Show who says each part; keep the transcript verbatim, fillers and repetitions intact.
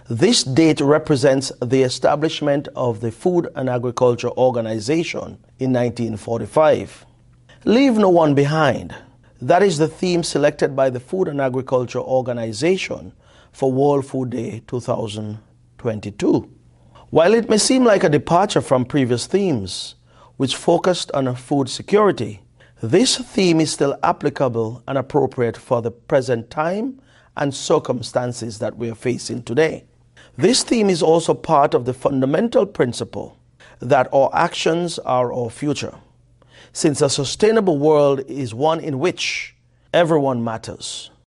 Speaker 1: This date represents the establishment of the Food and Agriculture Organization in nineteen forty-five. Leave no one behind. That is the theme selected by the Food and Agriculture Organization for World Food Day two thousand twenty-two. While it may seem like a departure from previous themes, which focused on food security, this theme is still applicable and appropriate for the present time and circumstances that we are facing today. This theme is also part of the fundamental principle that our actions are our future, since a sustainable world is one in which everyone matters.